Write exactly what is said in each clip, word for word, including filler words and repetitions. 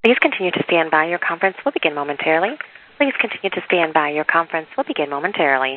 Please continue to stand by. Your conference will begin momentarily. Please continue to stand by. Your conference will begin momentarily.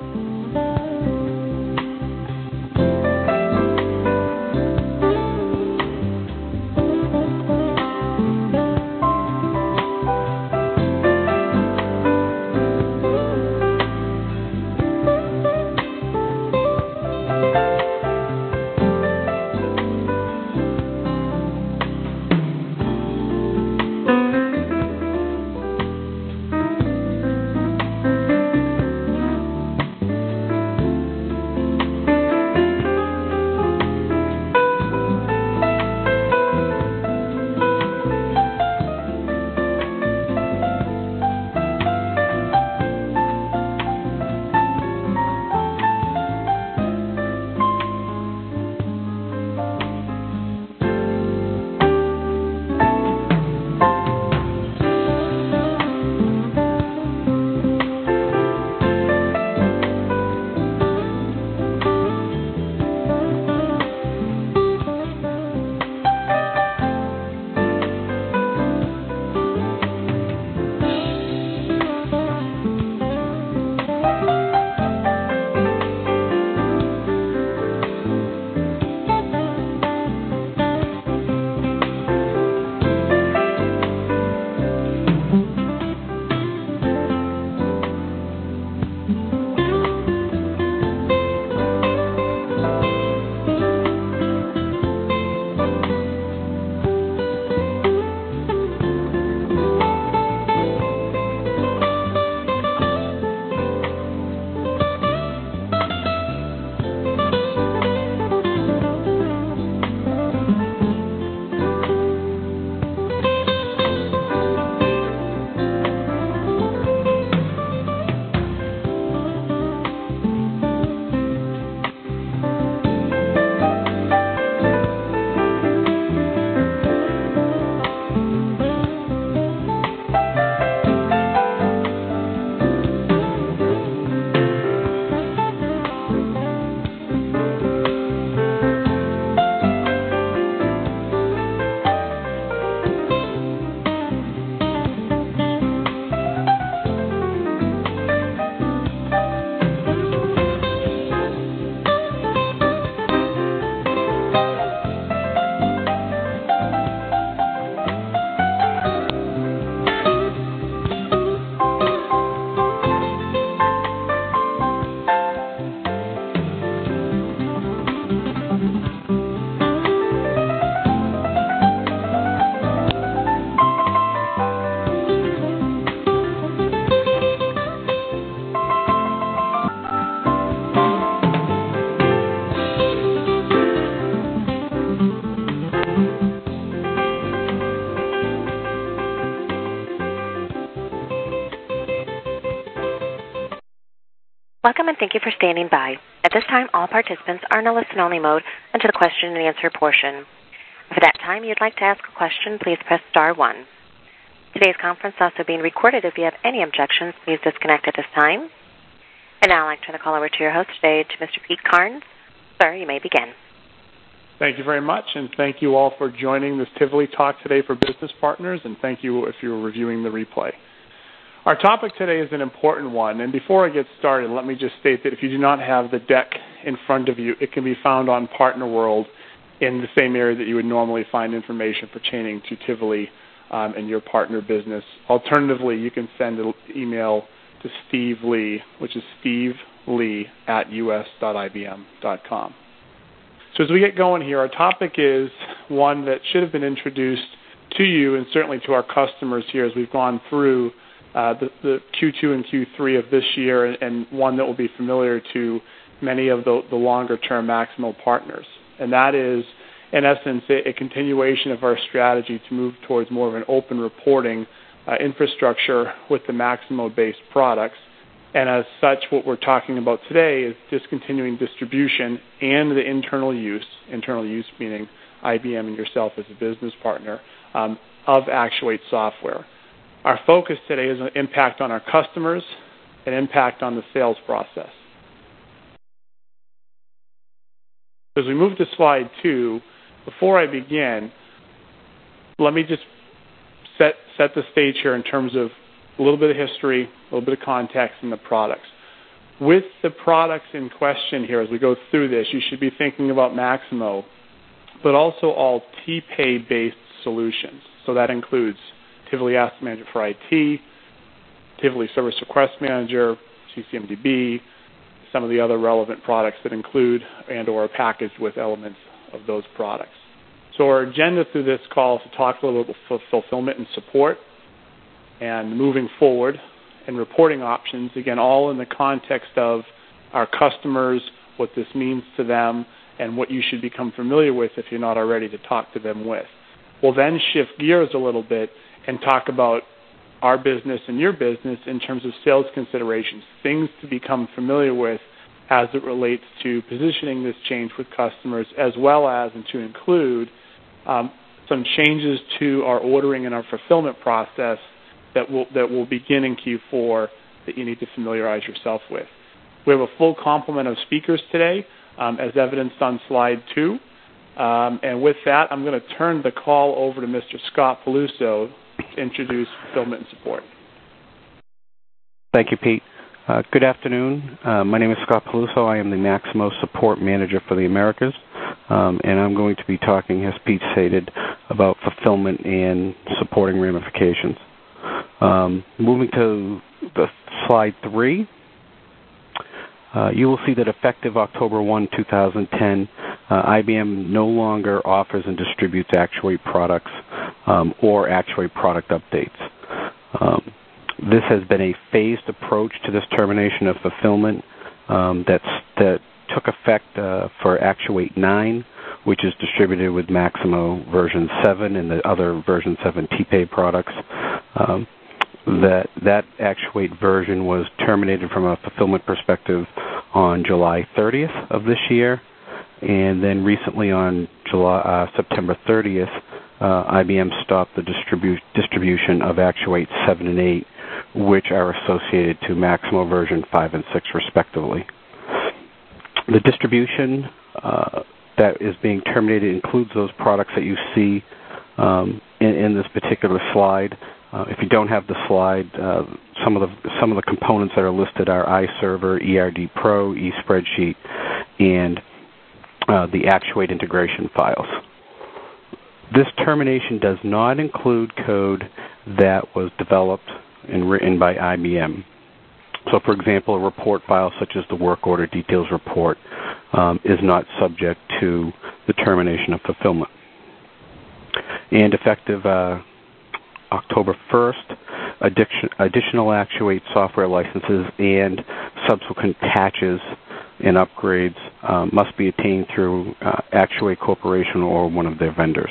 Welcome and thank you for standing by. At this time, all participants are in a listen-only mode until the question and answer portion. If at that time you'd like to ask a question, please press star one. Today's conference is also being recorded. If you have any objections, please disconnect at this time. And now I'd like to turn the call over to your host today, to Mister Pete Carnes. Sir, you may begin. Thank you very much, and thank you all for joining this Tivoli Talk today for business partners, and thank you if you're reviewing the replay. Our topic today is an important one, and before I get started, let me just state that if you do not have the deck in front of you, it can be found on Partner World in the same area that you would normally find information pertaining to Tivoli um, and your partner business. Alternatively, you can send an email to Steve Lee, which is steve lee at u s dot i b m dot com. So as we get going here, our topic is one that should have been introduced to you and certainly to our customers here as we've gone through uh, the, the Q two and Q three of this year, and, and one that will be familiar to many of the, the longer-term Maximo partners. And that is, in essence, a, a continuation of our strategy to move towards more of an open reporting uh, infrastructure with the Maximo-based products. And as such, what we're talking about today is discontinuing distribution and the internal use, internal use meaning I B M and yourself as a business partner, um, of Actuate software. Our focus today is an impact on our customers and impact on the sales process. As we move to slide two, before I begin, let me just set, set the stage here in terms of a little bit of history, a little bit of context, and the products. With the products in question here, as we go through this, you should be thinking about Maximo, but also all T-Pay-based solutions. So that includes Tivoli Asset Manager for I T, Tivoli Service Request Manager, C C M D B, some of the other relevant products that include and or are packaged with elements of those products. So our agenda through this call is to talk a little bit about fulfillment and support and moving forward and reporting options, again, all in the context of our customers, what this means to them, and what you should become familiar with if you're not already to talk to them with. We'll then shift gears a little bit and talk about our business and your business in terms of sales considerations, things to become familiar with as it relates to positioning this change with customers, as well as and to include um, some changes to our ordering and our fulfillment process that will that will begin in Q four that you need to familiarize yourself with. We have a full complement of speakers today, um, as evidenced on slide two. Um, and with that, I'm going to turn the call over to Mister Scott Peluso to introduce fulfillment and support. Thank you, Pete. Uh, good afternoon. Uh, my name is Scott Peluso. I am the Maximo Support Manager for the Americas, um, and I'm going to be talking, as Pete stated, about fulfillment and supporting ramifications. Um, moving to the slide three, uh, you will see that effective October first, two thousand ten, uh, I B M no longer offers and distributes Actuate products um, or Actuate product updates. Um, this has been a phased approach to this termination of fulfillment um, that's, that took effect uh, for Actuate nine, which is distributed with Maximo version seven and the other version seven T-Pay products. Um, that that Actuate version was terminated from a fulfillment perspective on July thirtieth of this year, and then recently on July, uh, September thirtieth, uh, I B M stopped the distribu- distribution of Actuate seven and eight, which are associated to Maximo version five and six respectively. The distribution uh, that is being terminated includes those products that you see um, in, in this particular slide. Uh, if you don't have the slide, uh, some of the some of the components that are listed are iServer, E R D Pro, eSpreadsheet, and uh, the Actuate integration files. This termination does not include code that was developed and written by I B M. So, for example, a report file such as the work order details report um, is not subject to the termination of fulfillment. And effective uh, October first, addition, additional Actuate software licenses and subsequent patches and upgrades um, must be attained through uh, Actuate Corporation or one of their vendors.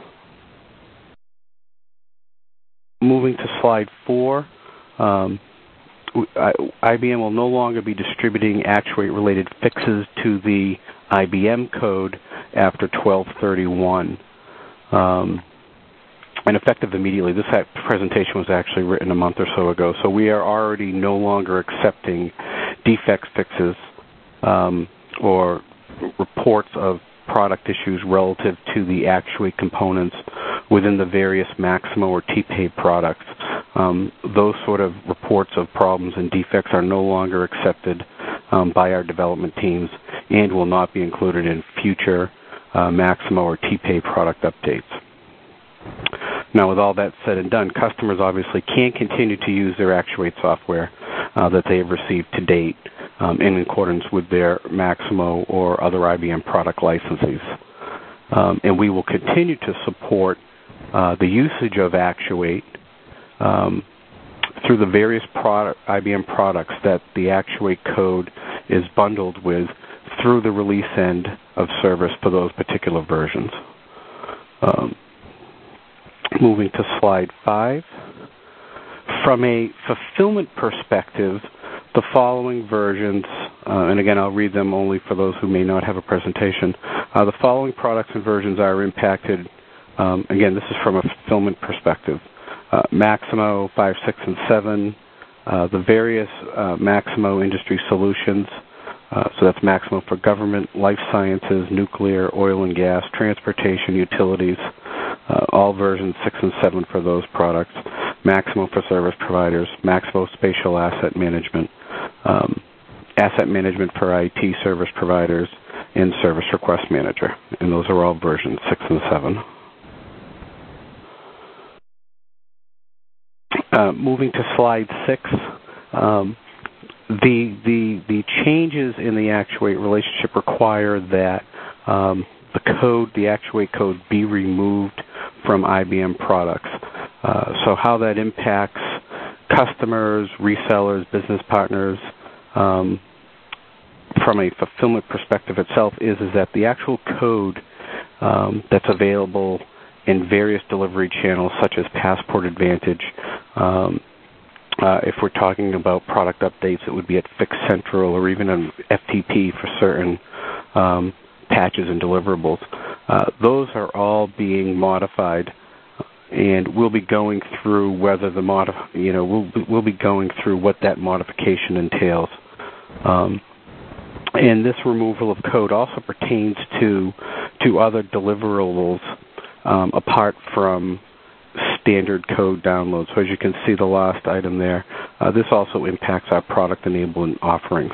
Moving to slide four, um, I B M will no longer be distributing Actuate-related fixes to the I B M code after twelve thirty-one. Um, and effective immediately. This presentation was actually written a month or so ago, so we are already no longer accepting defect fixes um, or reports of product issues relative to the Actuate components within the various Maximo or T-Pay products. Um, those sort of reports of problems and defects are no longer accepted um, by our development teams and will not be included in future uh, Maximo or T-Pay product updates. Now, with all that said and done, customers obviously can continue to use their Actuate software uh, that they have received to date um, in accordance with their Maximo or other I B M product licenses. Um, and we will continue to support uh, the usage of Actuate um, through the various product, I B M products that the Actuate code is bundled with through the release end of service for those particular versions. Um, moving to slide five. From a fulfillment perspective, the following versions, uh, and again, I'll read them only for those who may not have a presentation. Uh, the following products and versions are impacted. Um, again, this is from a fulfillment perspective. Uh, Maximo five, six, and seven, uh, the various uh, Maximo industry solutions, uh, so that's Maximo for government, life sciences, nuclear, oil and gas, transportation, utilities, uh, all versions six and seven for those products, Maximo for service providers, Maximo Spatial Asset Management, um, Asset Management for I T service providers, and Service Request Manager. And those are all versions six and seven. Uh, moving to slide six, um, the, the, the changes in the Actuate relationship require that um, the code, the Actuate code, be removed from I B M products. Uh, so how that impacts customers, resellers, business partners, um, from a fulfillment perspective itself is, is that the actual code um, that's available in various delivery channels such as Passport Advantage, um, uh, if we're talking about product updates, it would be at Fix Central or even on F T P for certain um, patches and deliverables. Uh, those are all being modified, and we'll be going through whether the modif- you know, we'll, we'll be going through what that modification entails. Um, And this removal of code also pertains to to other deliverables um, apart from standard code downloads. So as you can see, the last item there, uh, this also impacts our product enablement offerings.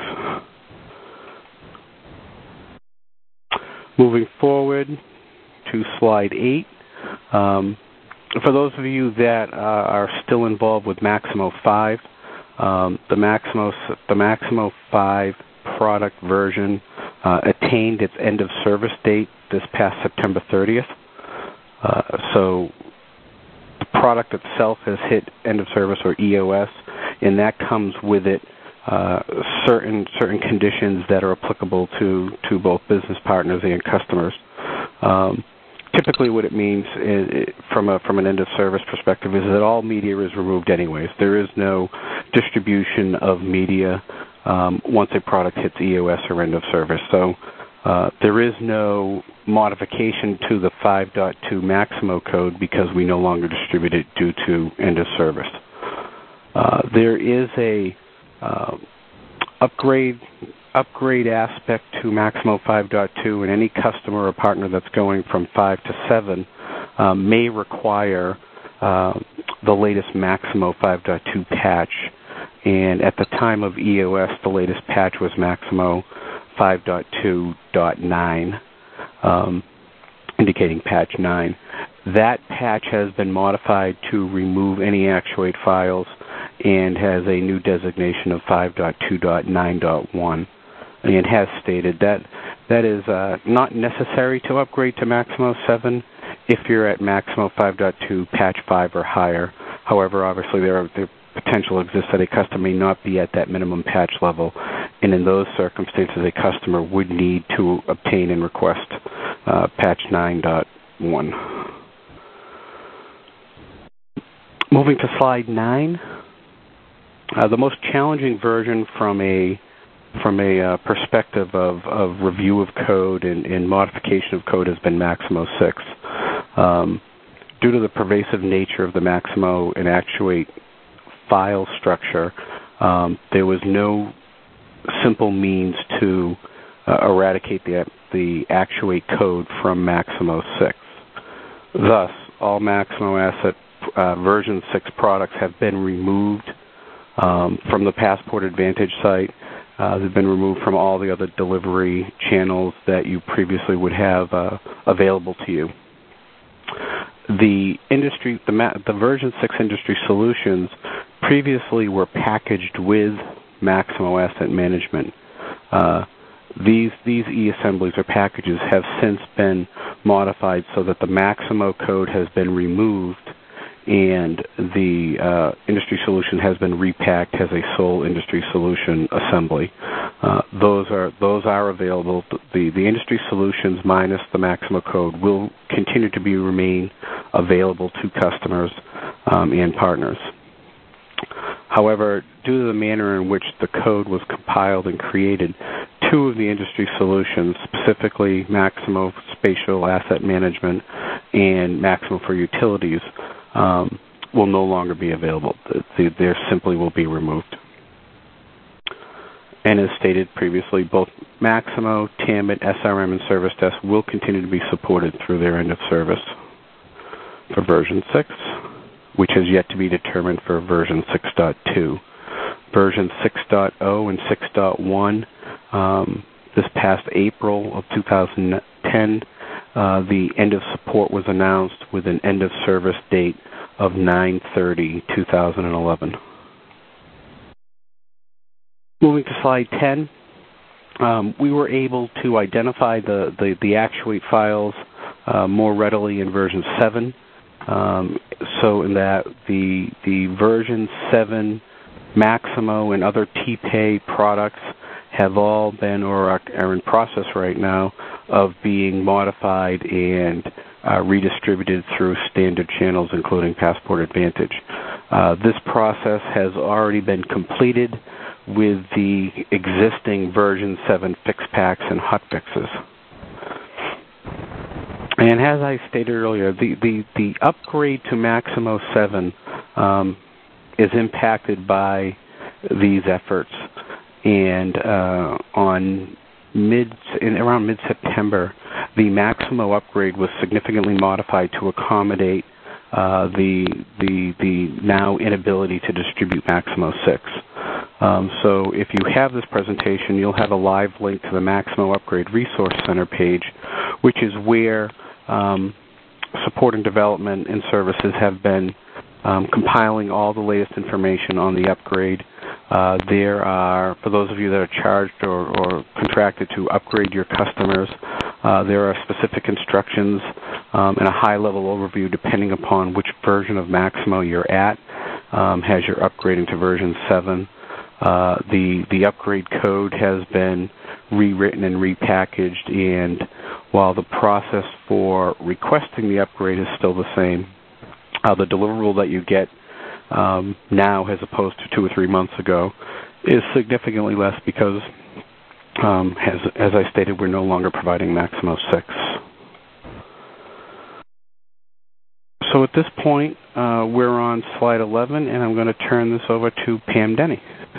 Moving forward to slide eight. Um, for those of you that uh, are still involved with Maximo five, um, the Maximo the Maximo five product version uh, attained its end of service date this past September thirtieth. Uh, so the product itself has hit end of service, or E O S, and that comes with it uh, certain certain conditions that are applicable to, to both business partners and customers. Um, typically what it means is, from a from an end of service perspective, is that all media is removed anyways. There is no distribution of media Um, once a product hits E O S or end of service. So uh, there is no modification to the five point two Maximo code because we no longer distribute it due to end of service. Uh, there is a uh, upgrade upgrade aspect to Maximo five point two, and any customer or partner that's going from five to seven um, may require uh, the latest Maximo five point two patch. And at the time of E O S, the latest patch was Maximo five point two point nine, um, indicating patch nine. That patch has been modified to remove any Actuate files and has a new designation of five point two point nine point one, and has stated that that is uh, not necessary to upgrade to Maximo seven if you're at Maximo five point two patch five or higher. However, obviously there are there potential exists that a customer may not be at that minimum patch level, and in those circumstances a customer would need to obtain and request uh, patch nine point one. Moving to slide nine, uh, the most challenging version from a from a uh, perspective of, of review of code and, and modification of code has been Maximo six. Um, due to the pervasive nature of the Maximo and Actuate file structure, um, there was no simple means to uh, eradicate the, the Actuate code from Maximo six. Thus, all Maximo Asset uh, version six products have been removed um, from the Passport Advantage site. Uh, they've been removed from all the other delivery channels that you previously would have uh, available to you. The industry, the, ma- the version six industry solutions previously were packaged with Maximo Asset Management. Uh, these these e-assemblies or packages have since been modified so that the Maximo code has been removed and the uh, industry solution has been repacked as a sole industry solution assembly. Uh, those are those are available. The the industry solutions minus the Maximo code will continue to be remain available to customers um, and partners. However, due to the manner in which the code was compiled and created, two of the industry solutions, specifically Maximo Spatial Asset Management and Maximo for Utilities, um, will no longer be available. They, they simply will be removed. And as stated previously, both Maximo, Tamit, S R M, and Service Desk will continue to be supported through their end of service. for version six, which has yet to be determined for version six point two. Version six point oh and six point one, um, this past April of two thousand ten, uh, the end of support was announced with an end of service date of nine thirty two thousand eleven. Moving to slide ten, um, we were able to identify the, the, the actuate files uh, more readily in version seven, um, so in that the, the version seven Maximo and other T P A products have all been or are, are in process right now of being modified and uh, redistributed through standard channels, including Passport Advantage. Uh, this process has already been completed with the existing version seven fix packs and hotfixes. And as I stated earlier, the, the, the upgrade to Maximo seven um, is impacted by these efforts. And uh, on mid, in around mid-September, the Maximo upgrade was significantly modified to accommodate uh, the, the, the now inability to distribute Maximo six. Um, so if you have this presentation, you'll have a live link to the Maximo Upgrade Resource Center page, which is where um, support and development and services have been um, compiling all the latest information on the upgrade. Uh, there are, for those of you that are charged or, or contracted to upgrade your customers, uh, there are specific instructions um, and a high-level overview depending upon which version of Maximo you're at um, as you're upgrading to version seven. Uh, the, the upgrade code has been rewritten and repackaged, and while the process for requesting the upgrade is still the same, uh, the deliverable that you get um, now as opposed to two or three months ago is significantly less because, um, as, as I stated, we're no longer providing Maximo six. So at this point, uh, we're on slide eleven, and I'm going to turn this over to Pam Denny.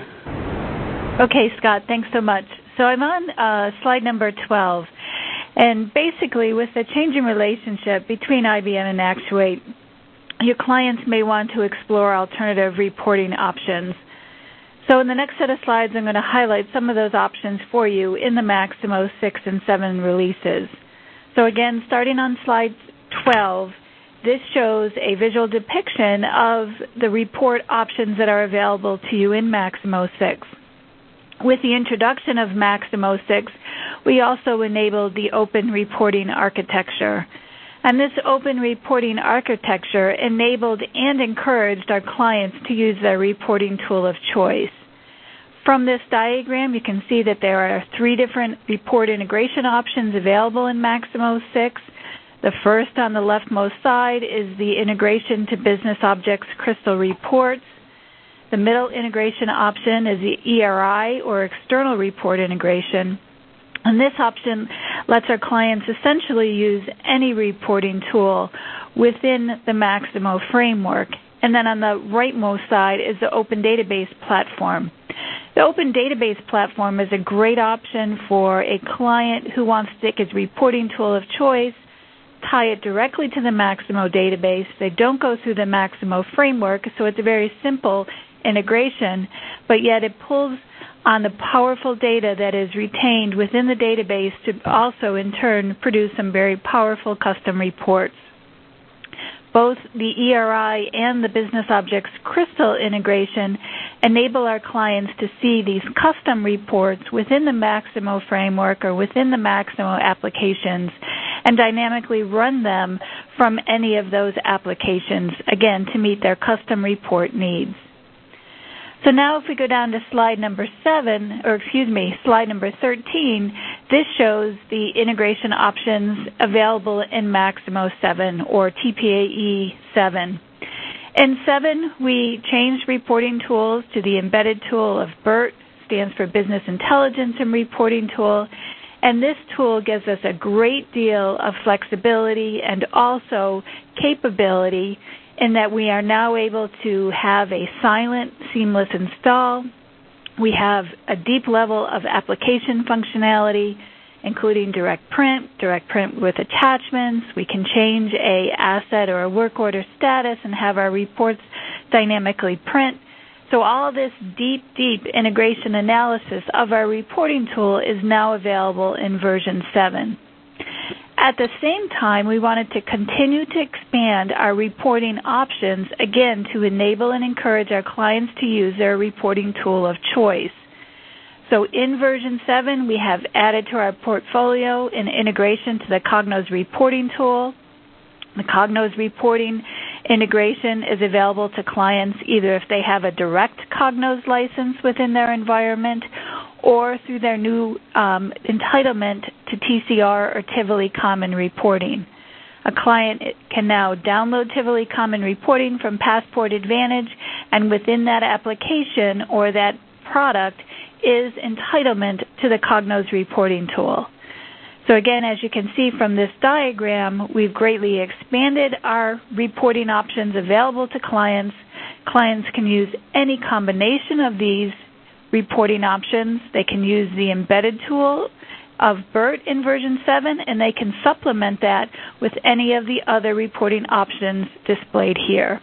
Okay, Scott, thanks so much. So I'm on uh, slide number twelve, and basically with the changing relationship between I B M and Actuate, your clients may want to explore alternative reporting options. So in the next set of slides, I'm going to highlight some of those options for you in the Maximo six and seven releases. So again, starting on slide twelve, this shows a visual depiction of the report options that are available to you in Maximo six. With the introduction of Maximo six, we also enabled the open reporting architecture. And this open reporting architecture enabled and encouraged our clients to use their reporting tool of choice. From this diagram, you can see that there are three different report integration options available in Maximo six. The first on the leftmost side is the integration to Business Objects Crystal Reports. The middle integration option is the E R I, or External Report Integration. And this option lets our clients essentially use any reporting tool within the Maximo framework. And then on the rightmost side is the Open Database Platform. The Open Database Platform is a great option for a client who wants to take his reporting tool of choice, tie it directly to the Maximo database. They don't go through the Maximo framework, so it's a very simple integration, but yet it pulls on the powerful data that is retained within the database to also, in turn, produce some very powerful custom reports. Both the E R I and the Business Objects Crystal integration enable our clients to see these custom reports within the Maximo framework or within the Maximo applications and dynamically run them from any of those applications, again, to meet their custom report needs. So now if we go down to slide number seven, or excuse me, slide number thirteen, this shows the integration options available in Maximo seven, or T P A E seven. In seven, we changed reporting tools to the embedded tool of BERT, stands for Business Intelligence and Reporting Tool, and this tool gives us a great deal of flexibility and also capability in that we are now able to have a silent, seamless install. We have a deep level of application functionality, including direct print, direct print with attachments. We can change a asset or a work order status and have our reports dynamically print. So all this deep, deep integration analysis of our reporting tool is now available in version seven. At the same time, we wanted to continue to expand our reporting options, again, to enable and encourage our clients to use their reporting tool of choice. So in version seven, we have added to our portfolio an integration to the Cognos reporting tool. The Cognos reporting integration is available to clients either if they have a direct Cognos license within their environment or through their new um, entitlement to T C R or Tivoli Common Reporting. A client can now download Tivoli Common Reporting from Passport Advantage, and within that application or that product is entitlement to the Cognos reporting tool. So again, as you can see from this diagram, we've greatly expanded our reporting options available to clients. Clients can use any combination of these reporting options. They can use the embedded tool of B E R T in version seven, and they can supplement that with any of the other reporting options displayed here.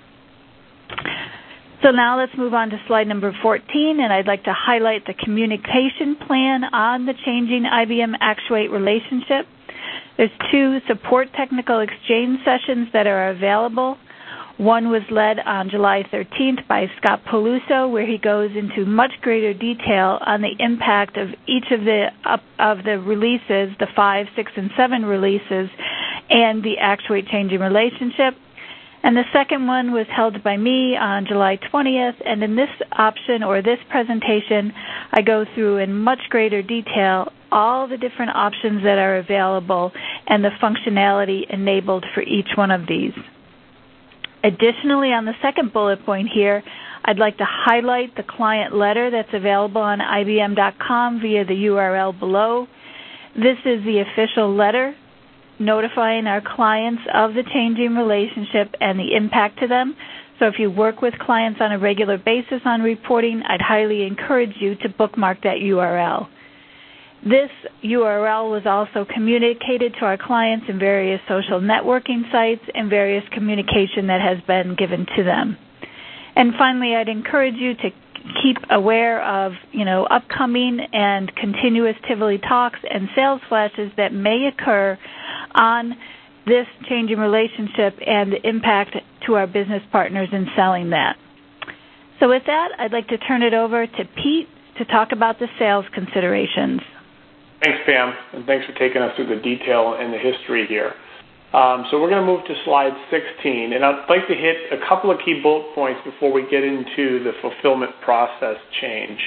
So now let's move on to slide number fourteen, and I'd like to highlight the communication plan on the changing I B M Actuate relationship. There's two support technical exchange sessions that are available. One was led on July thirteenth by Scott Peluso, where he goes into much greater detail on the impact of each of the up, of the releases, the five, six, and seven releases, and the Actuate changing relationship. And the second one was held by me on July twentieth, and in this option or this presentation, I go through in much greater detail all the different options that are available and the functionality enabled for each one of these. Additionally, on the second bullet point here, I'd like to highlight the client letter that's available on I B M dot com via the U R L below. This is the official letter notifying our clients of the changing relationship and the impact to them. So if you work with clients on a regular basis on reporting, I'd highly encourage you to bookmark that U R L. This U R L was also communicated to our clients in various social networking sites and various communication that has been given to them. And finally, I'd encourage you to keep aware of, you know, upcoming and continuous Tivoli talks and sales flashes that may occur on this changing relationship and the impact to our business partners in selling that. So with that, I'd like to turn it over to Pete to talk about the sales considerations. Thanks, Pam, and thanks for taking us through the detail and the history here. Um, so we're going to move to slide sixteen, and I'd like to hit a couple of key bullet points before we get into the fulfillment process change.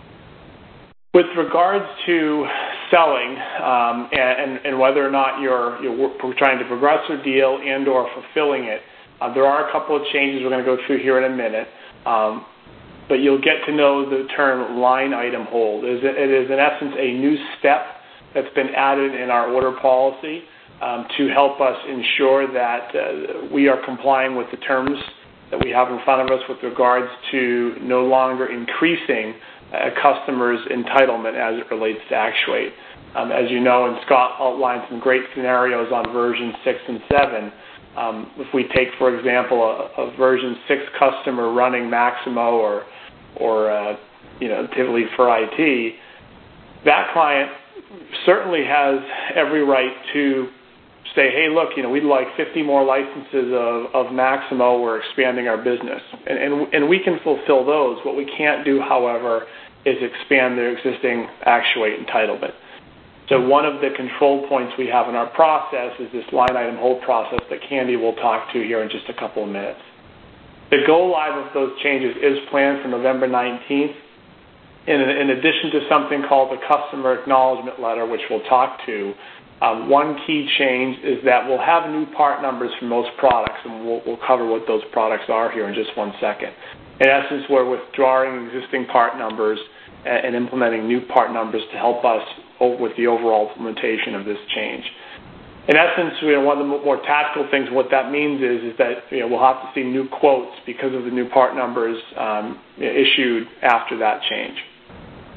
With regards to selling um, and, and whether or not you're, you're trying to progress a deal and or fulfilling it, uh, there are a couple of changes we're going to go through here in a minute. Um, but you'll get to know the term line item hold. It is, it is in essence a new step that's been added in our order policy um, to help us ensure that uh, we are complying with the terms that we have in front of us with regards to no longer increasing a customer's entitlement as it relates to Actuate. Um, as you know, and Scott outlined some great scenarios on version six and seven. Um, if we take, for example, a, a version six customer running Maximo or or uh, you know Tivoli for I T, that client certainly has every right to say, hey, look, you know, we'd like fifty more licenses of, of Maximo. We're expanding our business, and, and and we can fulfill those. What we can't do, however, is expand their existing Actuate entitlement. So one of the control points we have in our process is this line item hold process that Candy will talk to here in just a couple of minutes. The go live of those changes is planned for November nineteenth. In, in addition to something called the customer acknowledgement letter, which we'll talk to, um, one key change is that we'll have new part numbers for most products, and we'll, we'll cover what those products are here in just one second. In essence, we're withdrawing existing part numbers and, and implementing new part numbers to help us with the overall implementation of this change. In essence, you know, one of the more tactical things, what that means is, is that you know, we'll have to see new quotes because of the new part numbers um, issued after that change.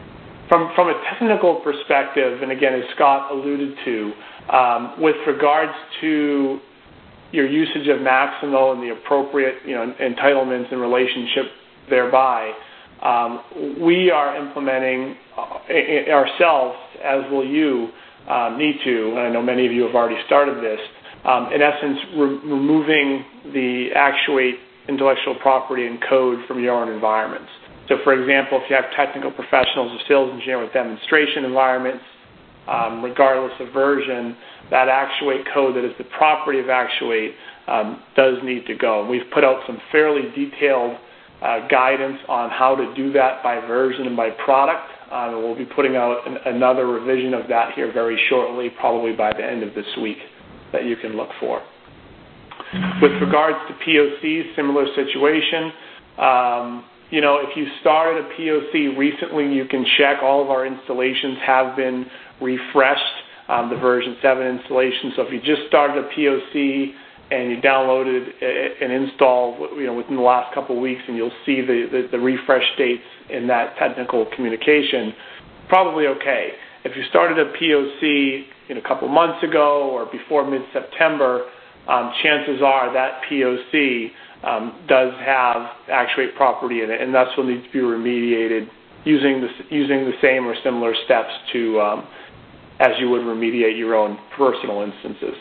from from a technical perspective, and again, as Scott alluded to, um, with regards to your usage of Maximo and the appropriate, you know, entitlements and relationship thereby, um, we are implementing uh, ourselves, as will you um, need to, and I know many of you have already started this, um, in essence, re- removing the Actuate intellectual property and code from your own environments. So, for example, if you have technical professionals or sales engineer with demonstration environments, um, regardless of version, that Actuate code that is the property of Actuate um, does need to go. We've put out some fairly detailed uh, guidance on how to do that by version and by product. Um, and we'll be putting out an, another revision of that here very shortly, probably by the end of this week, that you can look for. With regards to P O Cs, similar situation. Um, you know, if you started a P O C recently, you can check all of our installations have been refreshed, um, the version seven installation. So if you just started a P O C and you downloaded an install, you know, within the last couple of weeks, and you'll see the, the, the refresh dates in that technical communication, probably okay. If you started a P O C you know, a couple months ago or before mid-September, um, chances are that P O C um, does have Actuate property in it, and thus will need to be remediated using the, using the same or similar steps to um, as you would remediate your own personal instances.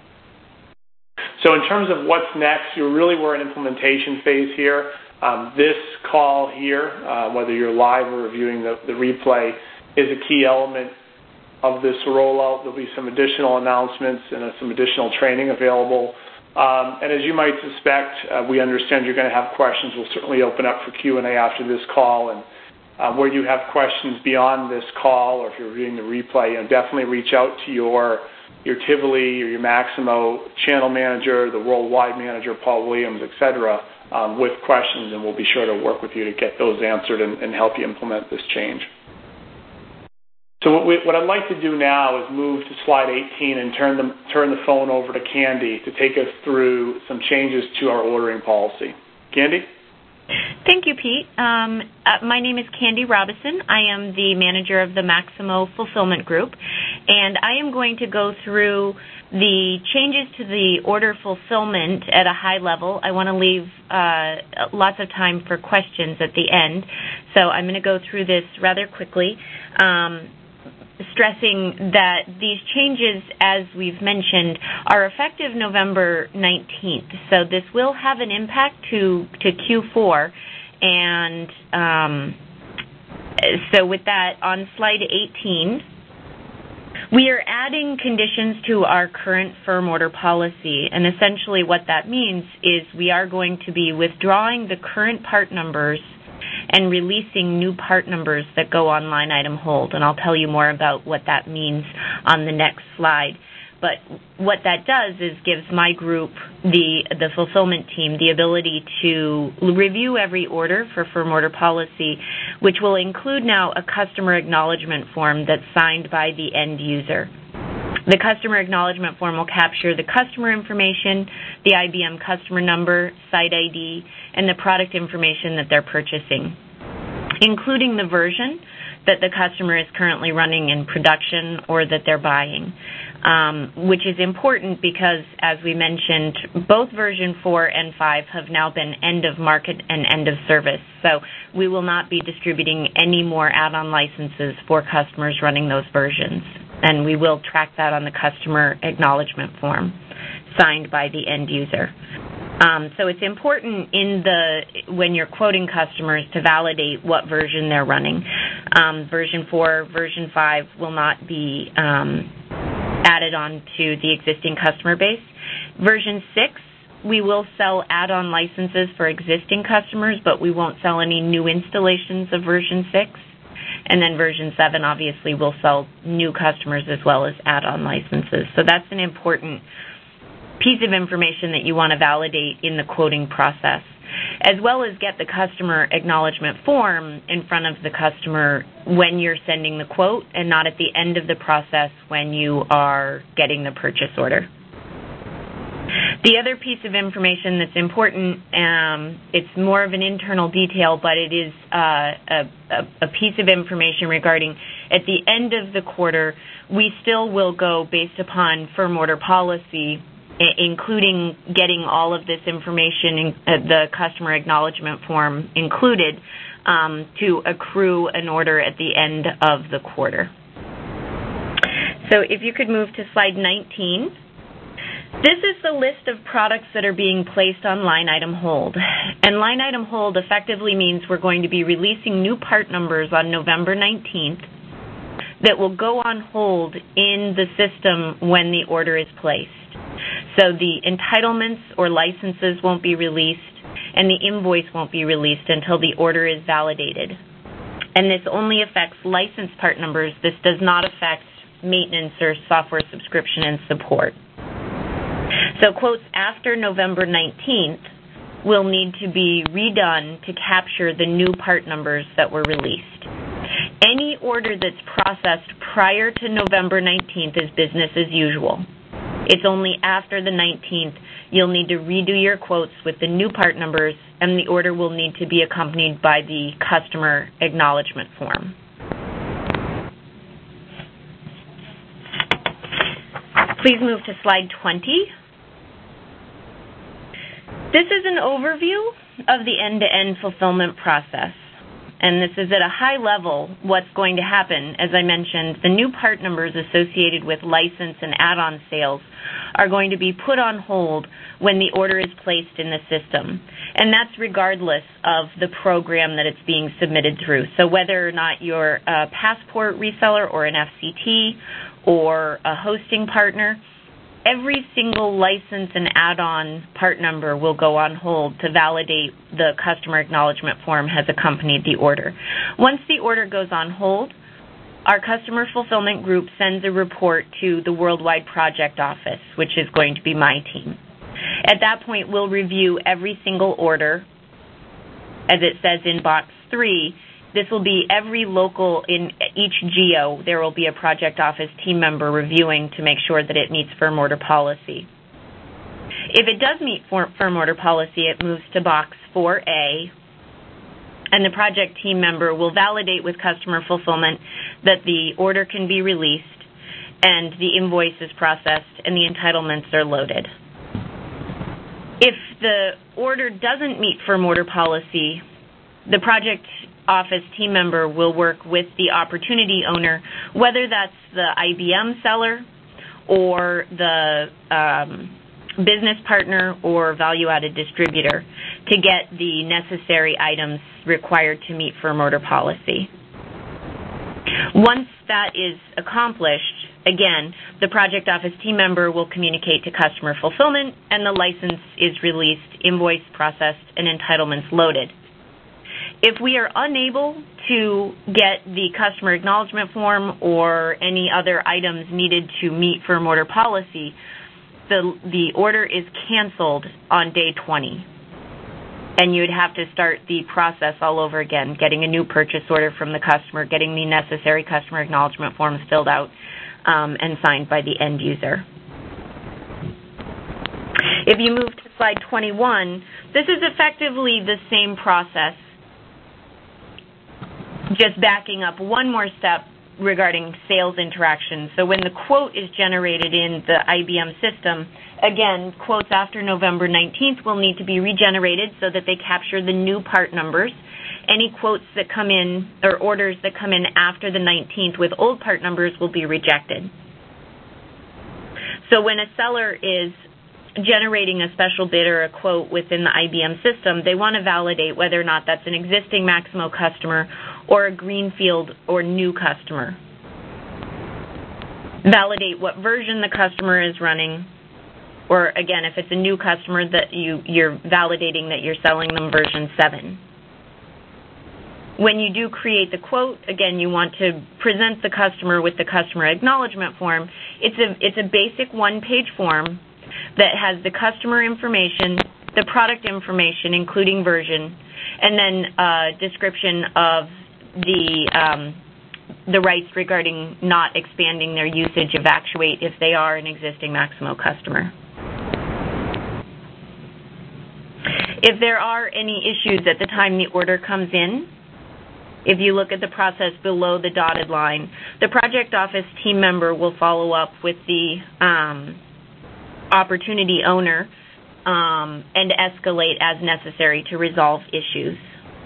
So in terms of what's next, you're really we're in implementation phase here. Um, this call here, uh, whether you're live or reviewing the, the replay, is a key element of this rollout. There'll be some additional announcements and uh, some additional training available. Um, and as you might suspect, uh, we understand you're going to have questions. We'll certainly open up for Q and A after this call. And uh, where you have questions beyond this call, or if you're reviewing the replay, you know, definitely reach out to your your Tivoli or your Maximo channel manager, the worldwide manager, Paul Williams, et cetera, um, with questions, and we'll be sure to work with you to get those answered and, and help you implement this change. So what, we, what I'd like to do now is move to slide eighteen and turn the, turn the phone over to Candy to take us through some changes to our ordering policy. Candy? Thank you, Pete. Um, uh, my name is Candy Robison. I am the manager of the Maximo Fulfillment Group, and I am going to go through the changes to the order fulfillment at a high level. I want to leave uh, lots of time for questions at the end, so I'm going to go through this rather quickly. Um, stressing that these changes, as we've mentioned, are effective November nineteenth. So this will have an impact to, to Q four. And um, so with that, on slide eighteen, we are adding conditions to our current firm order policy. And essentially what that means is we are going to be withdrawing the current part numbers and releasing new part numbers that go on line item hold. And I'll tell you more about what that means on the next slide. But what that does is gives my group, the the fulfillment team, the ability to review every order for firm order policy, which will include now a customer acknowledgement form that's signed by the end user. The customer acknowledgement form will capture the customer information, the I B M customer number, site I D, and the product information that they're purchasing, including the version that the customer is currently running in production or that they're buying, um, which is important because, as we mentioned, both version four and five have now been end of market and end of service. So we will not be distributing any more add-on licenses for customers running those versions. And we will track that on the customer acknowledgement form signed by the end user. Um, so it's important in the when you're quoting customers to validate what version they're running. Um, version four, version five will not be um, added on to the existing customer base. Version six, we will sell add-on licenses for existing customers, but we won't sell any new installations of version six. And then version seven, obviously, will sell new customers as well as add-on licenses. So that's an important piece of information that you want to validate in the quoting process, as well as get the customer acknowledgement form in front of the customer when you're sending the quote and not at the end of the process when you are getting the purchase order. The other piece of information that's important, um, it's more of an internal detail, but it is uh, a, a piece of information regarding at the end of the quarter, we still will go based upon firm order policy, including getting all of this information, in, uh, the customer acknowledgement form included, um, to accrue an order at the end of the quarter. So if you could move to slide nineteen. This is the list of products that are being placed on line item hold. And line item hold effectively means we're going to be releasing new part numbers on November nineteenth that will go on hold in the system when the order is placed. So the entitlements or licenses won't be released, and the invoice won't be released until the order is validated. And this only affects license part numbers. This does not affect maintenance or software subscription and support. So quotes after November nineteenth will need to be redone to capture the new part numbers that were released. Any order that's processed prior to November nineteenth is business as usual. It's only after the nineteenth you'll need to redo your quotes with the new part numbers, and the order will need to be accompanied by the customer acknowledgement form. Please move to slide twenty. This is an overview of the end-to-end fulfillment process. And this is at a high level what's going to happen. As I mentioned, the new part numbers associated with license and add-on sales are going to be put on hold when the order is placed in the system. And that's regardless of the program that it's being submitted through. So whether or not you're a Passport reseller or an F C T or a hosting partner, every single license and add-on part number will go on hold to validate the customer acknowledgement form has accompanied the order. Once the order goes on hold, our customer fulfillment group sends a report to the Worldwide Project Office, which is going to be my team. At that point, we'll review every single order. As it says in box three, this will be every local, in each geo, there will be a project office team member reviewing to make sure that it meets firm order policy. If it does meet firm order policy, it moves to box four A, and the project team member will validate with customer fulfillment that the order can be released and the invoice is processed and the entitlements are loaded. If the order doesn't meet firm order policy, the project office team member will work with the opportunity owner, whether that's the I B M seller or the um, business partner or value-added distributor, to get the necessary items required to meet firm order policy. Once that is accomplished, again, the project office team member will communicate to customer fulfillment, and the license is released, invoice processed, and entitlements loaded. If we are unable to get the customer acknowledgement form or any other items needed to meet firm order policy, the, the order is canceled on day twenty. And you'd have to start the process all over again, getting a new purchase order from the customer, getting the necessary customer acknowledgement forms filled out um, and signed by the end user. If you move to slide twenty-one, this is effectively the same process, just backing up one more step regarding sales interactions. So when the quote is generated in the I B M system, again, quotes after November nineteenth will need to be regenerated so that they capture the new part numbers. Any quotes that come in, or orders that come in after the nineteenth with old part numbers, will be rejected. So when a seller is generating a special bid or a quote within the I B M system, they want to validate whether or not that's an existing Maximo customer or a greenfield or new customer. Validate what version the customer is running, or again, if it's a new customer, that you, you're validating that you're selling them version seven. When you do create the quote, again, you want to present the customer with the customer acknowledgement form. It's a, it's a basic one-page form that has the customer information, the product information, including version, and then a description of the um, the rights regarding not expanding their usage of Actuate if they are an existing Maximo customer. if there are any issues at the time the order comes in, if you look at the process below the dotted line, the project office team member will follow up with the um, opportunity owner um, and escalate as necessary to resolve issues.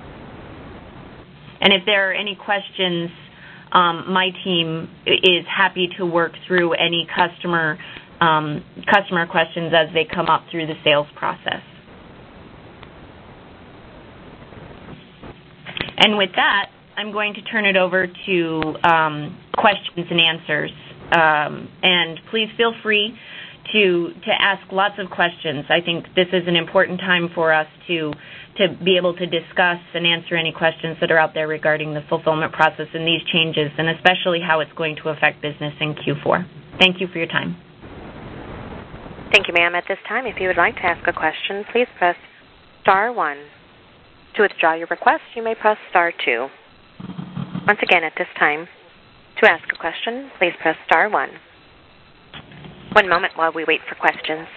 And if there are any questions, um, my team is happy to work through any customer um, customer questions as they come up through the sales process. And with that, I'm going to turn it over to um, questions and answers. Um, and please feel free to to ask lots of questions. I think this is an important time for us to to be able to discuss and answer any questions that are out there regarding the fulfillment process and these changes, and especially how it's going to affect business in Q four. Thank you for your time. Thank you, ma'am. At this time, if you would like to ask a question, please press star one. To withdraw your request, you may press star two. Once again, at this time, to ask a question, please press star one. One moment while we wait for questions.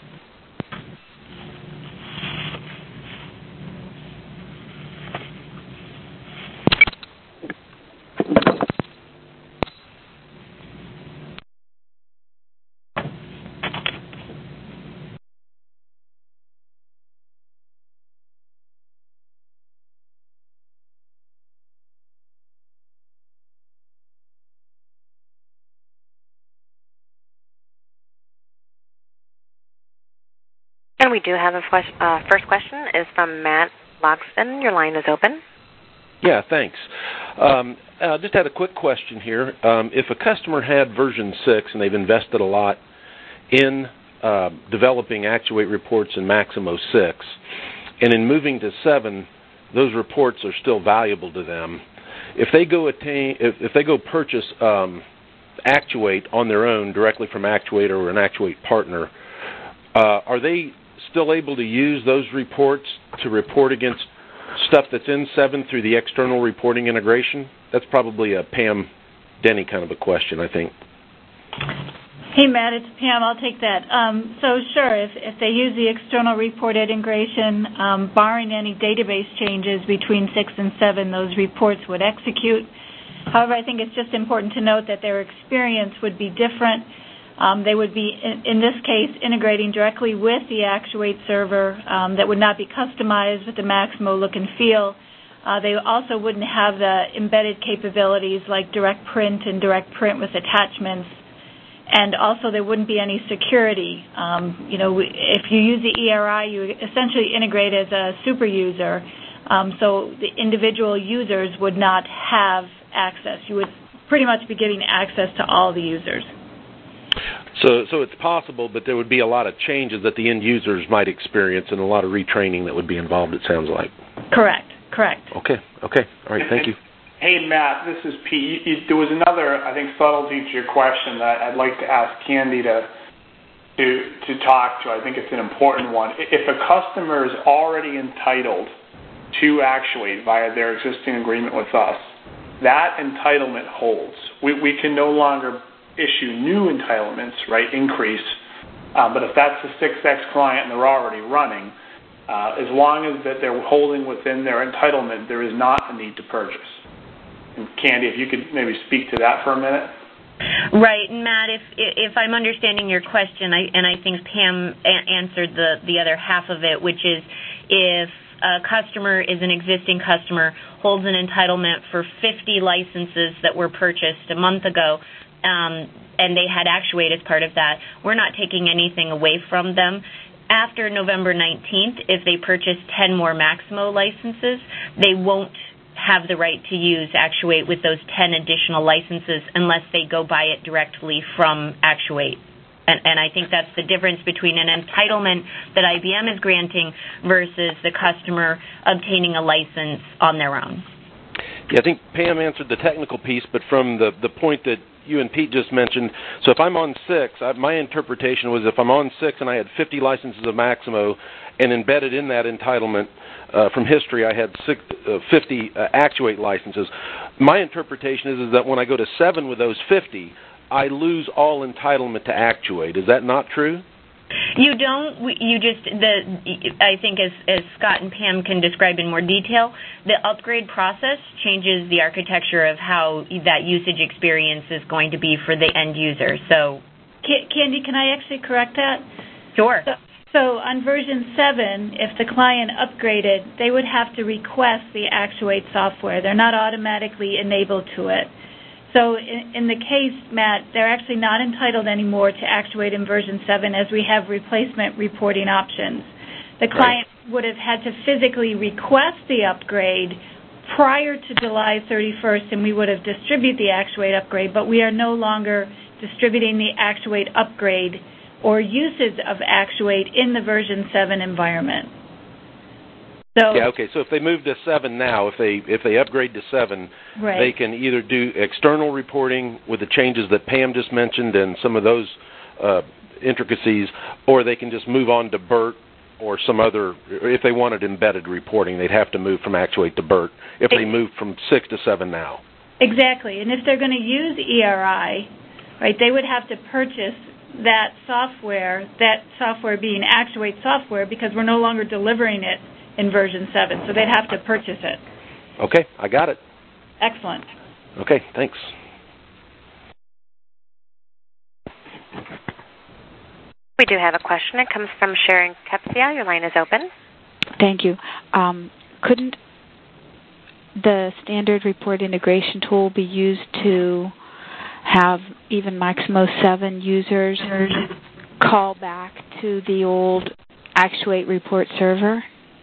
And we do have a first, uh, first question is from Matt Logston. Your line is open. Yeah, thanks. Um, I just had a quick question here. Um, if a customer had version six and they've invested a lot in uh, developing Actuate reports in Maximo six, and in moving to seven, those reports are still valuable to them. If they go attain, if, if they go purchase um, Actuate on their own directly from Actuate or an Actuate partner, uh, are they still able to use those reports to report against stuff that's in seven through the external reporting integration? That's probably a Pam Denny kind of a question, I think. Hey, Matt, it's Pam. I'll take that. Um, so, sure, if, if they use the external report integration, um, barring any database changes between six and seven, those reports would execute. However, I think it's just important to note that their experience would be different. Um, they would be, in, in this case, integrating directly with the Actuate server um, that would not be customized with the Maximo look and feel. Uh, they also wouldn't have the embedded capabilities like direct print and direct print with attachments. And also there wouldn't be any security. Um, you know, if you use the E R I, you essentially integrate as a super user. Um, so the individual users would not have access. You would pretty much be giving access to all the users. So, so it's possible, but there would be a lot of changes that the end users might experience and a lot of retraining that would be involved, it sounds like. Correct, correct. Okay, okay. All right, thank you. Hey, Matt, this is Pete. You, you, there was another, I think, subtlety to your question that I'd like to ask Candy to, to, to talk to. I think it's an important one. If a customer is already entitled to Actuate via their existing agreement with us, that entitlement holds. We, we can no longer issue new entitlements, right, increase. Uh, but if that's a six X client and they're already running, uh, as long as that they're holding within their entitlement, there is not a need to purchase. And Candy, if you could maybe speak to that for a minute. Right, and Matt, if if I'm understanding your question, I, and I think Pam a- answered the, the other half of it, which is if a customer is an existing customer, holds an entitlement for fifty licenses that were purchased a month ago, Um, and they had Actuate as part of that, we're not taking anything away from them. After November nineteenth, if they purchase ten more Maximo licenses, they won't have the right to use Actuate with those ten additional licenses unless they go buy it directly from Actuate. And, and I think that's the difference between an entitlement that I B M is granting versus the customer obtaining a license on their own. Yeah, I think Pam answered the technical piece, but from the, the point that you and Pete just mentioned, so if I'm on six, I, my interpretation was if I'm on six and I had fifty licenses of Maximo and embedded in that entitlement uh, from history I had six, uh, fifty uh, Actuate licenses, my interpretation is, is that when I go to seven with those fifty, I lose all entitlement to Actuate. Is that not true? You don't. You just the. I think as as Scott and Pam can describe in more detail, the upgrade process changes the architecture of how that usage experience is going to be for the end user. So, Candy, can I actually correct that? Sure. So, so on version seven, if the client upgraded, they would have to request the Actuate software. They're not automatically enabled to it. So in, in the case, Matt, they're actually not entitled anymore to Actuate in version seven as we have replacement reporting options. The client right. would have had to physically request the upgrade prior to July thirty-first, and we would have distributed the Actuate upgrade, but we are no longer distributing the Actuate upgrade or uses of Actuate in the version seven environment. So, yeah, okay. So if they move to seven now, if they if they upgrade to seven, right. they can either do external reporting with the changes that Pam just mentioned and some of those uh, intricacies, or they can just move on to BERT or some other. If they wanted embedded reporting, they'd have to move from Actuate to BERT. If they move from six to seven now, exactly. And if they're going to use E R I, right, they would have to purchase that software. That software being Actuate software, because we're no longer delivering it in version seven, so they'd have to purchase it. Okay, I got it. Excellent. Okay, thanks. We do have a question. It comes from Sharon Kepsia. Your line is open. Thank you. Um, couldn't the standard report integration tool be used to have even Maximo seven users call back to the old Actuate report server?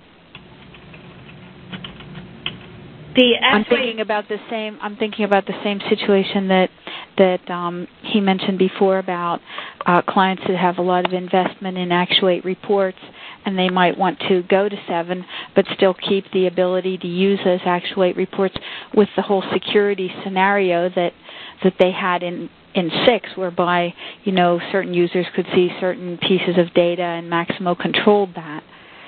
The I'm thinking about the same. I'm thinking about the same situation that that um, he mentioned before about uh, clients that have a lot of investment in Actuate reports, and they might want to go to seven, but still keep the ability to use those Actuate reports with the whole security scenario that that they had in in six, whereby you know certain users could see certain pieces of data, and Maximo controlled that.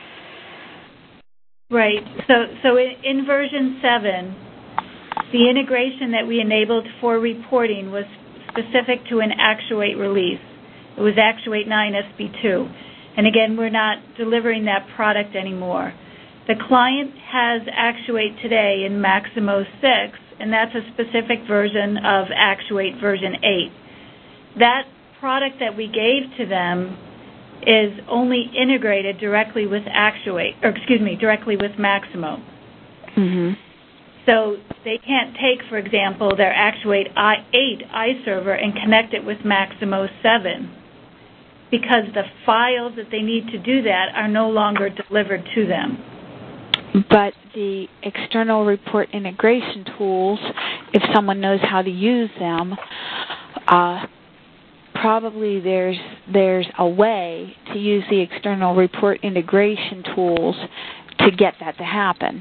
Right. So, so in, in version seven, the integration that we enabled for reporting was specific to an Actuate release. It was Actuate nine S B two. And again, we're not delivering that product anymore. The client has Actuate today in Maximo six, and that's a specific version of Actuate version eight. That product that we gave to them is only integrated directly with Actuate, or excuse me, directly with Maximo. Mm-hmm. So they can't take, for example, their Actuate eight iServer and connect it with Maximo seven, because the files that they need to do that are no longer delivered to them. But the external report integration tools, if someone knows how to use them, uh, probably there's there's a way to use the external report integration tools to get that to happen.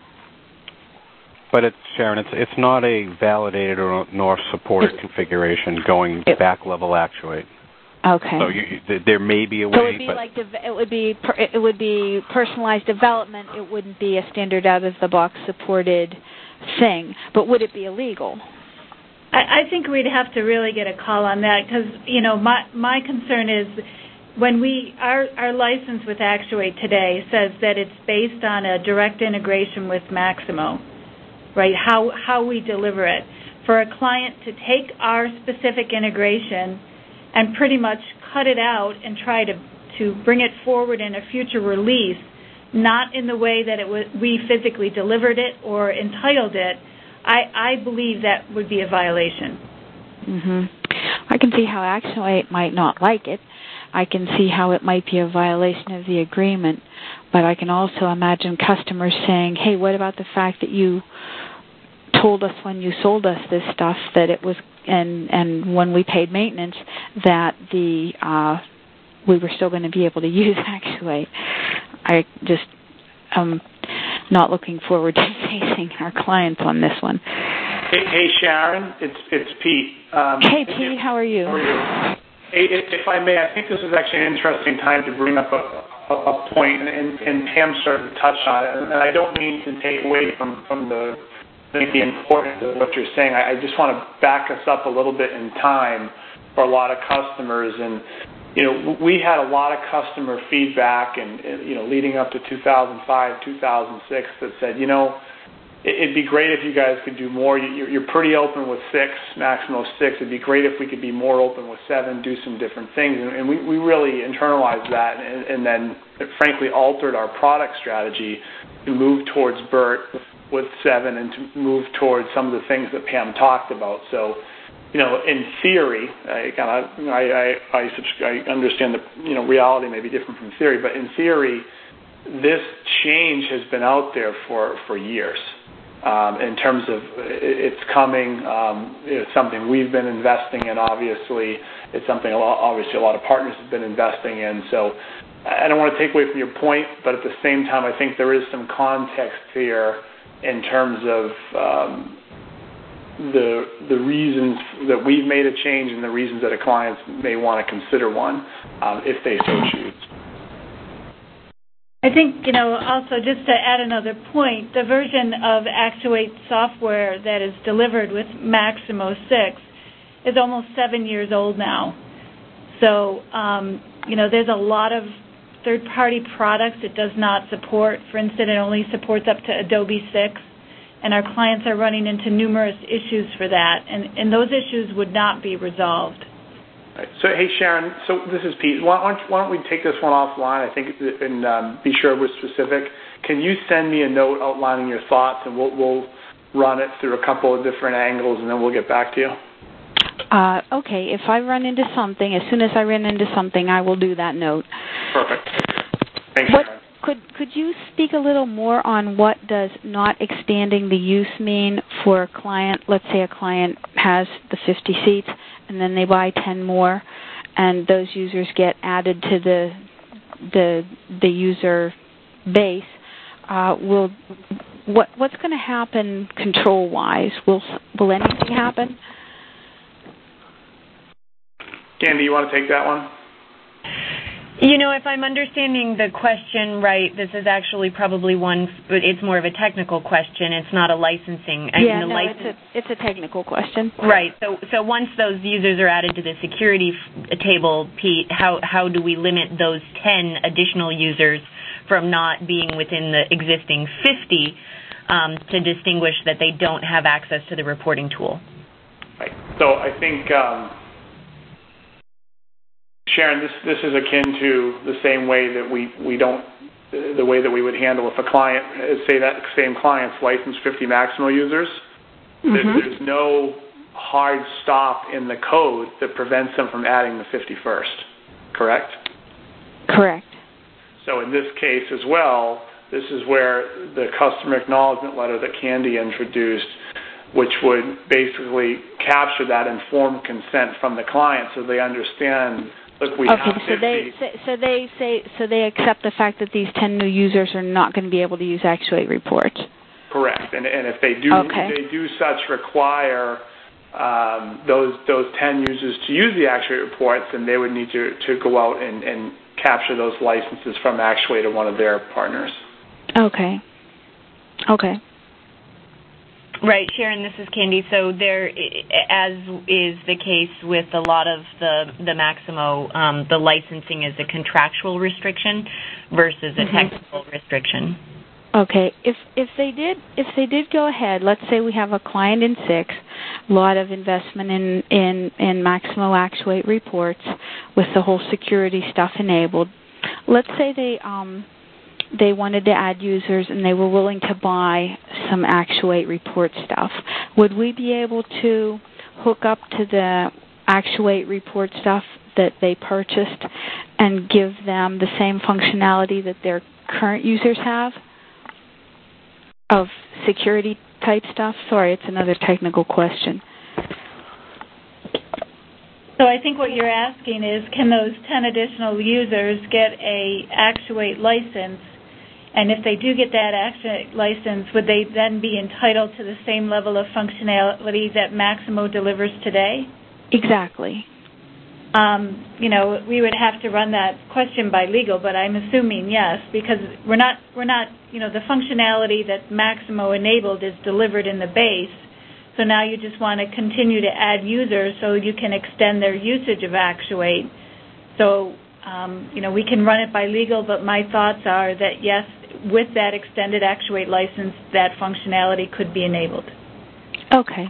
But it's Sharon, it's it's not a validated or nor supported it, configuration going it, back level Actuate. Okay. So you, there may be a way. So it would be but like it would be it would be personalized development. It wouldn't be a standard out of the box supported thing. But would it be illegal? I think we'd have to really get a call on that, because you know my my concern is when we our our license with Actuate today says that it's based on a direct integration with Maximo, right? How how we deliver it. For a client to take our specific integration and pretty much cut it out and try to to bring it forward in a future release, not in the way that it was, we physically delivered it or entitled it, I, I believe that would be a violation. Mm-hmm. I can see how Actuate might not like it. I can see how it might be a violation of the agreement. But I can also imagine customers saying, hey, what about the fact that you told us when you sold us this stuff that it was, and, and when we paid maintenance, that the uh, we were still going to be able to use Actuate. I just... um. not looking forward to facing our clients on this one. Hey, hey Sharon, it's it's Pete. Um, hey, Pete, how are you? How are you? Hey, if I may, I think this is actually an interesting time to bring up a, a, a point, and, and Pam started to touch on it, and I don't mean to take away from, from the, the importance of what you're saying. I, I just want to back us up a little bit in time for a lot of customers, and you know, we had a lot of customer feedback, and, and you know, leading up to two thousand five, two thousand six, that said, you know, it'd be great if you guys could do more. You're pretty open with six, Maximo six. It'd be great if we could be more open with seven, do some different things. And we, we really internalized that and, and then, frankly, altered our product strategy to move towards B E R T with seven and to move towards some of the things that Pam talked about. So, you know, in theory, I kind of I I, I, I understand that, you know, reality may be different from theory, but in theory, this change has been out there for, for years. Um, in terms of it's coming, um, it's something we've been investing in, obviously. It's something a lot, obviously a lot of partners have been investing in. So I don't want to take away from your point, but at the same time, I think there is some context here in terms of um, the the reasons that we've made a change and the reasons that a client may want to consider one um, if they so choose. I think, you know, also just to add another point, the version of Actuate software that is delivered with Maximo six is almost seven years old now. So, um, you know, there's a lot of third-party products it does not support. For instance, it only supports up to Adobe six, and our clients are running into numerous issues for that, and, and those issues would not be resolved. Right. So, hey, Sharon, so this is Pete. Why don't, why don't we take this one offline, I think, and um, be sure we're specific. Can you send me a note outlining your thoughts, and we'll, we'll run it through a couple of different angles, and then we'll get back to you? Uh, okay. If I run into something, as soon as I run into something, I will do that note. Perfect. Thanks, what, Sharon. Could, could you speak a little more on what does not expanding the use mean for a client? Let's say a client has the fifty seats, and then they buy ten more, and those users get added to the the the user base. Uh, will what what's going to happen control wise? Will will anything happen? Candy, you want to take that one? You know, if I'm understanding the question right, this is actually probably one, but it's more of a technical question. It's not a licensing. I yeah, mean, the no, license, it's a it's a technical question. Right. So, so once those users are added to the security f- table, Pete, how how do we limit those ten additional users from not being within the existing fifty um, to distinguish that they don't have access to the reporting tool? Right. So I think. Um Sharon, this this is akin to the same way that we, we don't, the way that we would handle if a client, say that same client's licensed fifty Maximo users, mm-hmm. there, there's no hard stop in the code that prevents them from adding the fifty-first, correct? Correct. So in this case as well, this is where the customer acknowledgement letter that Candy introduced, which would basically capture that informed consent from the client so they understand. Look, we okay, have so they so they say so they accept the fact that these ten new users are not going to be able to use Actuate reports. Correct, and and if they do, okay. if they do such require um, those those ten users to use the Actuate reports, then they would need to, to go out and, and capture those licenses from Actuate or one of their partners. Okay. Okay. Right, Sharon, this is Candy. So there, as is the case with a lot of the, the Maximo, um, the licensing is a contractual restriction versus a mm-hmm. technical restriction. Okay. If if they did if they did go ahead, let's say we have a client in six, a lot of investment in, in, in Maximo Actuate reports with the whole security stuff enabled. Let's say they um they wanted to add users and they were willing to buy some Actuate report stuff. Would we be able to hook up to the Actuate report stuff that they purchased and give them the same functionality that their current users have of security type stuff? Sorry, it's another technical question. So I think what you're asking is, can those ten additional users get a Actuate license? And if they do get that Actuate license, would they then be entitled to the same level of functionality that Maximo delivers today? Exactly. Um, you know, we would have to run that question by legal, but I'm assuming yes, because we're not, we're not, you know, the functionality that Maximo enabled is delivered in the base. So now you just want to continue to add users so you can extend their usage of Actuate. So, um, you know, we can run it by legal, but my thoughts are that, yes, with that extended Actuate license, that functionality could be enabled. Okay.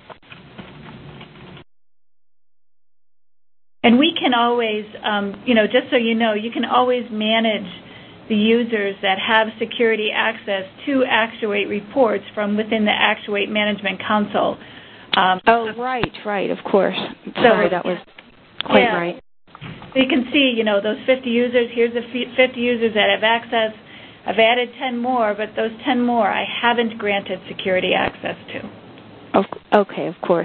And we can always, um, you know, just so you know, you can always manage the users that have security access to Actuate reports from within the Actuate Management Console. Um, oh, right, right, of course. Sorry, so, that was quite yeah. right. So you can see, you know, those fifty users, here's the fifty users that have access. I've added ten more, but those ten more I haven't granted security access to. Oh, okay, of course.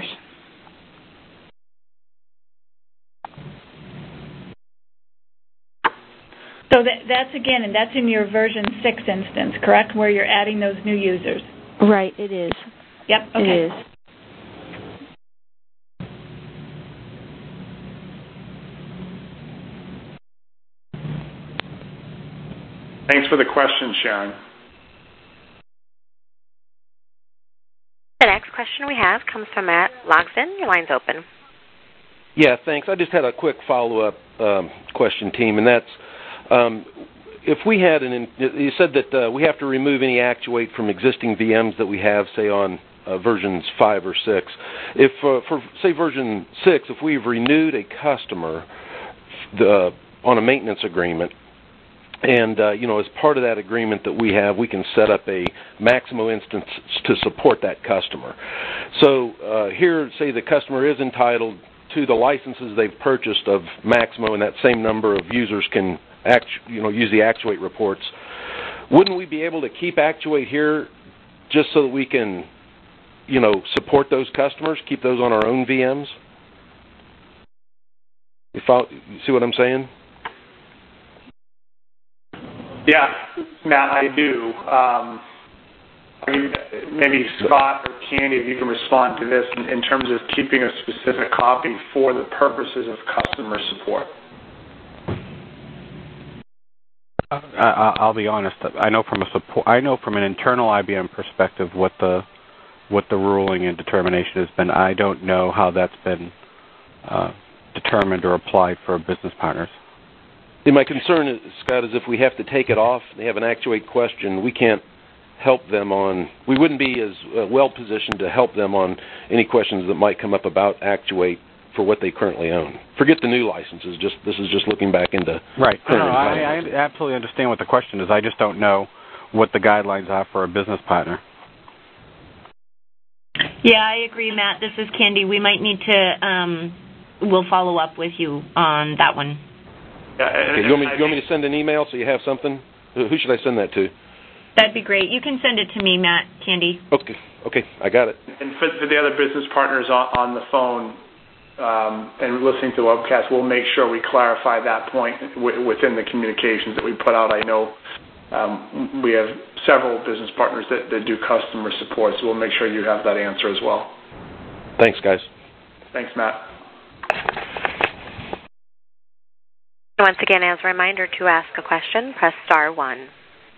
So that, that's, again, and that's in your version six instance, correct, where you're adding those new users? Right, it is. Yep, okay. It is. Thanks for the question, Sharon. The next question we have comes from Matt Logsdon. Your line's open. Yeah, thanks. I just had a quick follow-up um, question, team, and that's um, if we had an, you said that uh, we have to remove any Actuate from existing V Ms that we have, say, on uh, versions five or six. If, uh, for, say, version six, if we've renewed a customer the, on a maintenance agreement, and, uh, you know, as part of that agreement that we have, we can set up a Maximo instance to support that customer. So uh, here, say the customer is entitled to the licenses they've purchased of Maximo, and that same number of users can, act, you know, use the Actuate reports. Wouldn't we be able to keep Actuate here just so that we can, you know, support those customers, keep those on our own V Ms? You, follow, you see what I'm saying? Yeah, Matt, I do. Um, I mean, maybe Scott or Candy, if you can respond to this in, in terms of keeping a specific copy for the purposes of customer support. I, I'll be honest. I know from a support. I know from an internal I B M perspective what the what the ruling and determination has been. I don't know how that's been uh, determined or applied for business partners. And my concern, is, Scott, is if we have to take it off, they have an Actuate question, we can't help them on, we wouldn't be as uh, well positioned to help them on any questions that might come up about Actuate for what they currently own. Forget the new licenses, just this is just looking back into right. current no, I, I absolutely understand what the question is. I just don't know what the guidelines are for a business partner. Yeah, I agree, Matt. This is Candy. We might need to, um, we'll follow up with you on that one. Yeah, okay, you, want me, you want me to send an email so you have something? Who should I send that to? That'd be great. You can send it to me, Matt, Candy. Okay, okay, I got it. And for, for the other business partners on, on the phone um, and listening to the webcast, we'll make sure we clarify that point w- within the communications that we put out. I know um, we have several business partners that, that do customer support, so we'll make sure you have that answer as well. Thanks, guys. Thanks, Matt. Once again, as a reminder, to ask a question, press star one.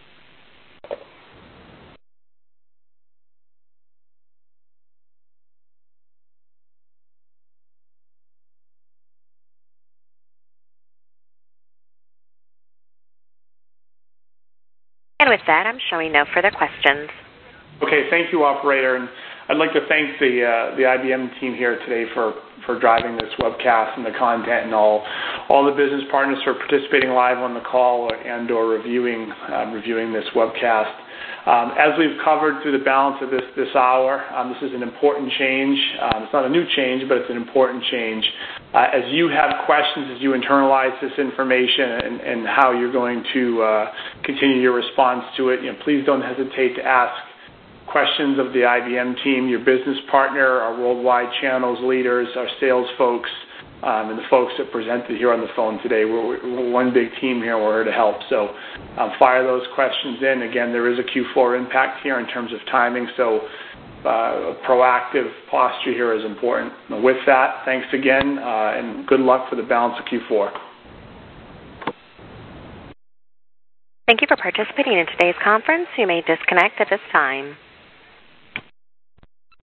And with that, I'm showing no further questions. Okay, thank you, operator. And I'd like to thank the uh, the I B M team here today for, for driving this webcast and the content, and all all the business partners for participating live on the call or, and or reviewing uh, reviewing this webcast. Um, as we've covered through the balance of this this hour, um, this is an important change. Um, it's not a new change, but it's an important change. Uh, as you have questions, as you internalize this information and, and how you're going to uh, continue your response to it, you know, please don't hesitate to ask questions of the I B M team, your business partner, our worldwide channels leaders, our sales folks, um, and the folks that presented here on the phone today. We're, we're one big team here. We're here to help. So um, fire those questions in. Again, there is a Q four impact here in terms of timing, so uh, proactive posture here is important. And with that, thanks again, uh, and good luck for the balance of Q four. Thank you for participating in today's conference. You may disconnect at this time.